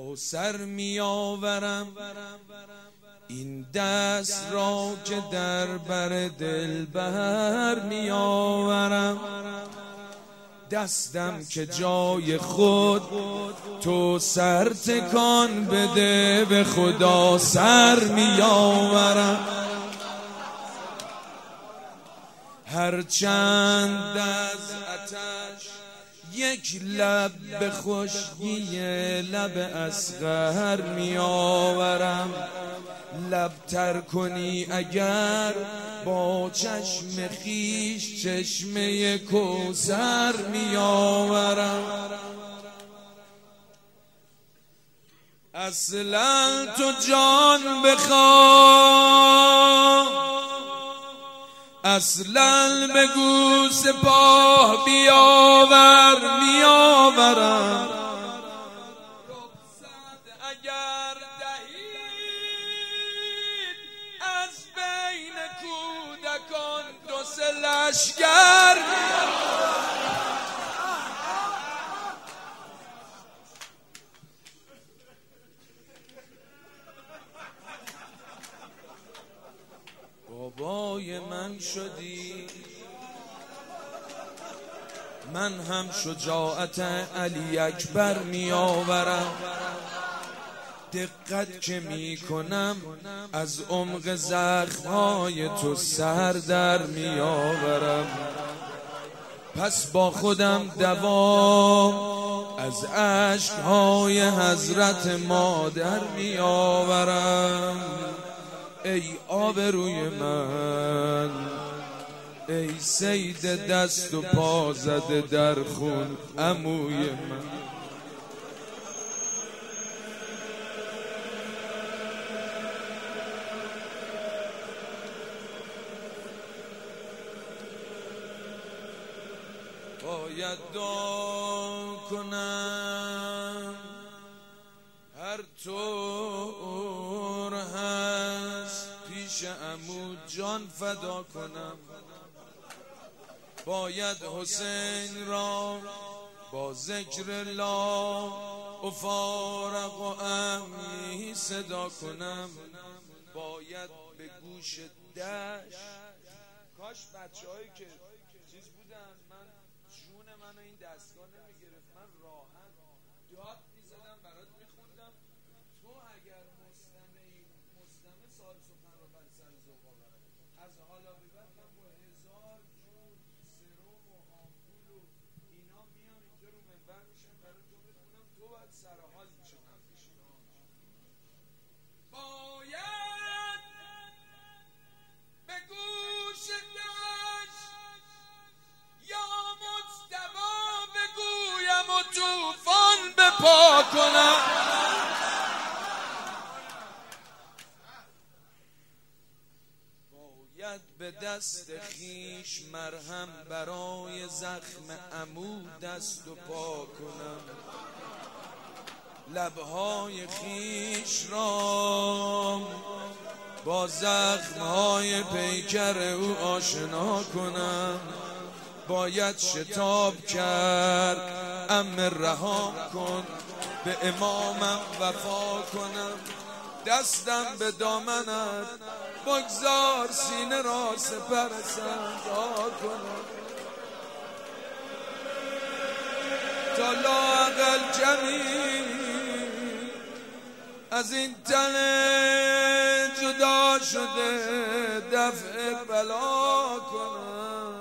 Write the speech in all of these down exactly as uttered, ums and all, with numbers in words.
کوثر می آورم این دست را که در بر دلبر می آورم، دستم که جای خود تو سر تکان بده به خدا سر می آورم. هرچند از آتش یک لب به خشکی لب اصغر می آورم، لب تر کنی اگر با چشم خیش چشمه کوثر می آورم. اصلا تو جان بخواه، اصلا بگو سپاه بیاور میآورم، رخصت اگر دهید از بین کودکان دو سه لشکر بابای من شدی، من هم شجاعت علی اکبر می آورم. دقت که می کنم از عمق زخمهای تو سر در می آورم، پس با خودم دوام از اشکهای حضرت مادر می آورم. ای آبروی من، ای سید دست و پا زده در خون عموی من. باید دعا کنم هر طور هست پیش عمو جان فدا کنم، باید حسین را با ذکر لا افارق و امی صدا کنم، باید به گوش دشت. کاش بچه هایی که چیز بودن من جون من این دستگاه نمیگرفت، من راحت داد میزدم برات میخوندم، تو اگر مستمعی مستمع سال سخن رو بر سر زوبا برد از حالا به بعد من با هزار جون سروم و آمپول و اینا میام اینجا رو منبر میشم برای تو بخونم، تو باید سرحال میشه من بشیم. باید به گوش دشت یا مجتبی بگویم و توفان بپا کنم، باید به دست خیش مرهم برای زخم عمو دست و پا کنم، لبهای خیش را با زخمهای پیکر او آشنا کنم، باید شتاب کرد ام رها کن به امامم وفا کنم، دستم به دامنت بگذار سینه را سپر سنگار کنم، تا لااقل کمی از این تن جدا شده دفع بلا کنم،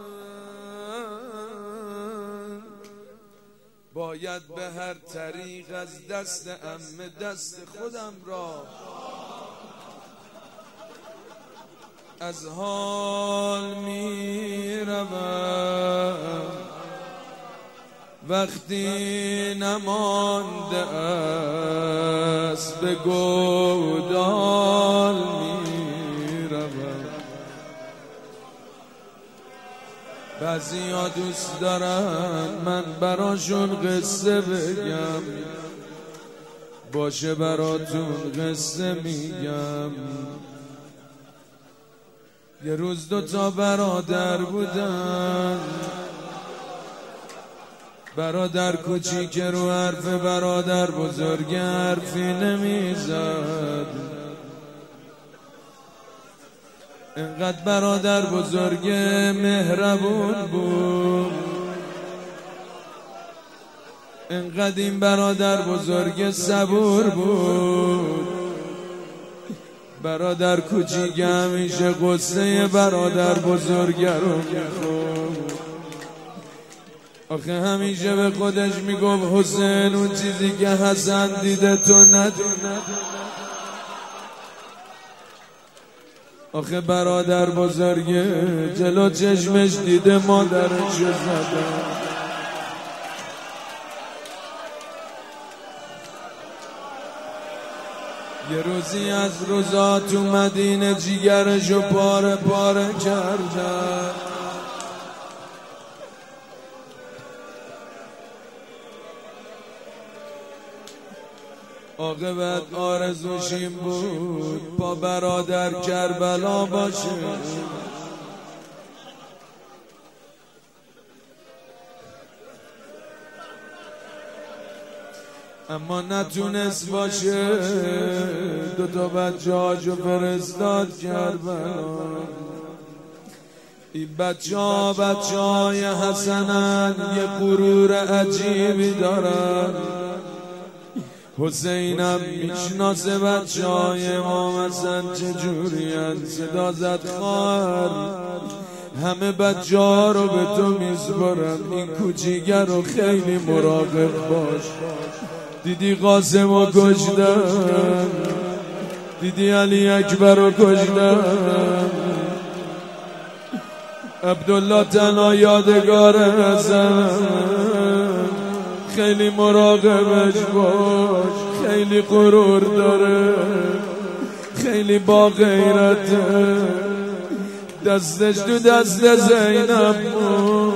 باید به هر طریق از دست عمه دست خودم را از حال می روم، وقتی نمانده است به گودال می روم. بعضی ها دوست دارن من براشون قصه بگم، باشه براتون قصه میگم. یه روز دو تا برادر بودن، برادر کوچیک رو حرف برادر بزرگ حرفی نمیزد. اینقدر برادر بزرگ مهربون بود، اینقدر این برادر بزرگ صبور بود. برادر کوچیک همیشه قصه برادر بزرگ رو میخورد. آخه همیشه به خودش میگفت حسین اون چیزی که حسن دیده تو ندونه. آخه برادر بزرگ جلو چشمش دیده مادرش زده. یه روزی از روزا تو مدینه جیگرشو پاره پاره کردن. عاقبت آرزوش این بود با برادر کربلا باشه، اما نتونست باشه. دوتا بچه هاشو فرستاد کربلا. این بچه ها بچه های حسنن، یه غرور عجیبی دارن. حسینم میشناسه بچه های امام حسن چجوری هن. صدا زد خواهر همه بچه ها رو به تو میسپارم، این کوچیگر رو خیلی مراقب باش. دیدی قاسم رو کشتن، دیدی علی اکبر رو کشتن، عبدالله تنها یادگار حسن. خیلی مراقبش باش، خیلی غرور داره، خیلی با غیرته. دستش تو دست زینب بود.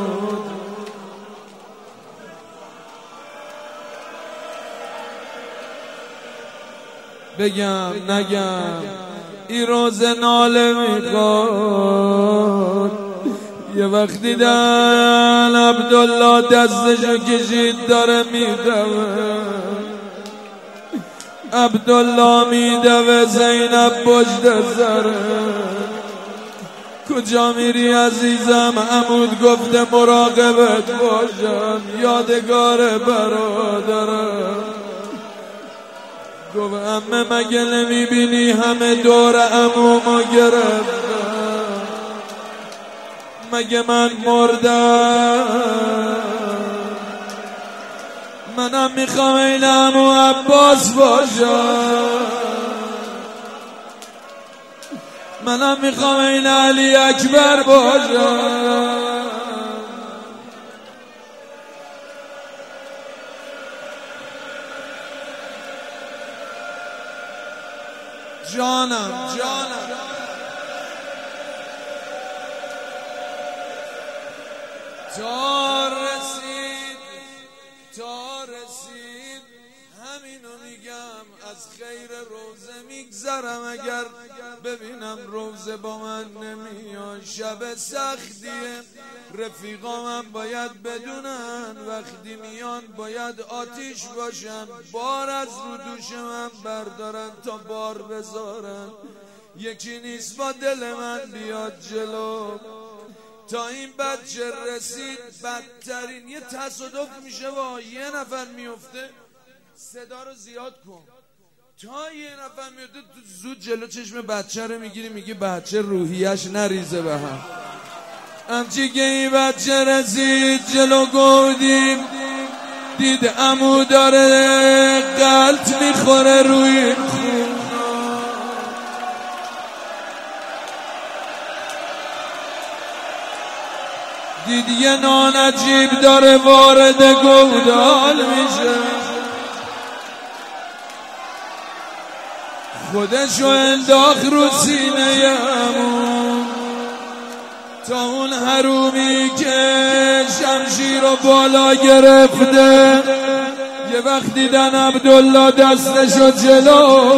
بگم نگم این روز ناله میخواد. یه وقت دیدن عبدالله دستشو کشید داره میدوه، عبدالله میدوه زینب پشت سره. کجا میری عزیزم؟ عمود گفته مراقبت باشم، یادگار برادرم. گفت عمه مگه نمیبینی همه دور عمومو گرفتم؟ مگه من مردم؟ منم میخوام این عمو عباس باشم، منم میخوام این علی اکبر باشم. جانم جانم تا رسید تا رسید همینو میگم. از خیر روزه میگذرم اگر ببینم روزه با من نمیاد. شب سختیه، رفیقامم باید بدونن وقتی میان باید آتیش باشن. بار از رو دوش من بردارن تا بار بذارن. یکی نیست با دل من بیاد جلو. تا این بچه رسید بدترین یه تصادف میشه و یه نفر میفته، صدا رو زیاد کن. تا یه نفر میفته تو زود جلو چشم بچه رو میگیری، میگی بچه روحیش نریزه به هم. همچی که این بچه رسید جلو گودیم، دید عمو داره غلط میخوره روی خون. دید یه نان عجیب داره وارد گودال میشه. خودشو انداخت رو سینه عمو، تا اون حرومی که شمشیر رو بالا گرفته. یه وقت دیدن عبدالله دستشو جلو،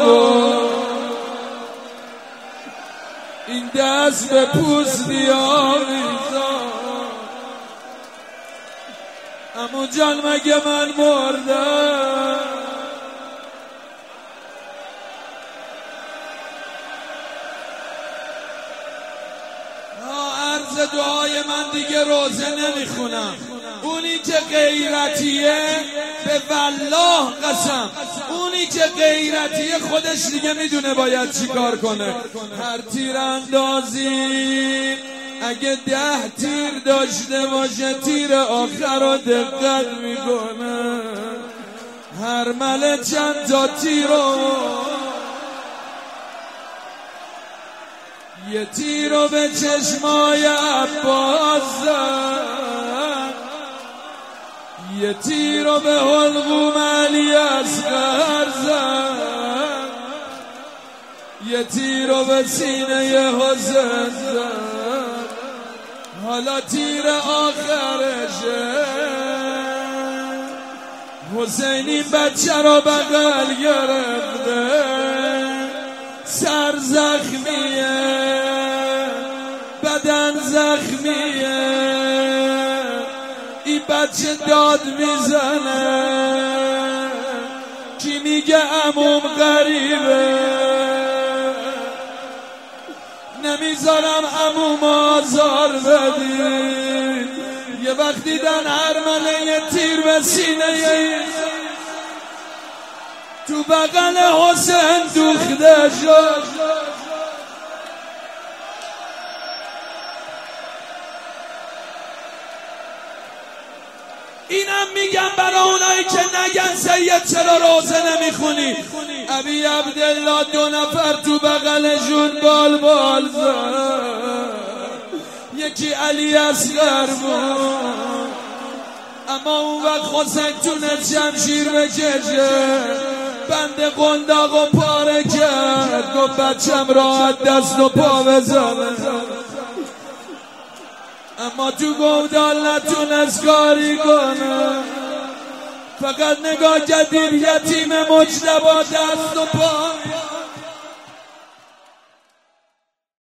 این دست به پوستی آویزا. عمو جان مگه من مردم؟ عرض دعای من دیگه روزه نمیخونم. اونی که غیرتیه به والله قسم، اونی که غیرتیه خودش دیگه میدونه باید چی کار کنه. هر تیر اندازی اگه ده تیر داشته باشه تیر آخر رو دقت میکنه. هر مله چند تا تیر رو، یه تیر رو به چشمای عباس زد، یه تیر رو به حلقوم علی اصغر زد، یه تیر رو به سینه حسین زد. حالا تیر آخرشه. حسین این بچه رو بغل گرفته، سر زخمیه، بدن زخمیه، این بچه داد میزنه. کی میگه عموم غریبه؟ نمیذارم عموم آزار بدید. یه وقت دیدن ارمنه یه تیر به سینه تو بغل حسین دوخته شد. اینم میگم برای اونایی که نگن سید چرا روزه نمیخونی. ابی عبدالله دو نفر تو بغلشون بال بال زد، یکی علی اصغر بود، اما اون وقت حسین تونست شمشیر بکشه، بند قنداق و پاره کرد، گفت بچم راحت دست و پا بزنه. اما تو گودال نتونست کاری کنه، فقط نگاه کردیم یتیم مجتبی دست و پا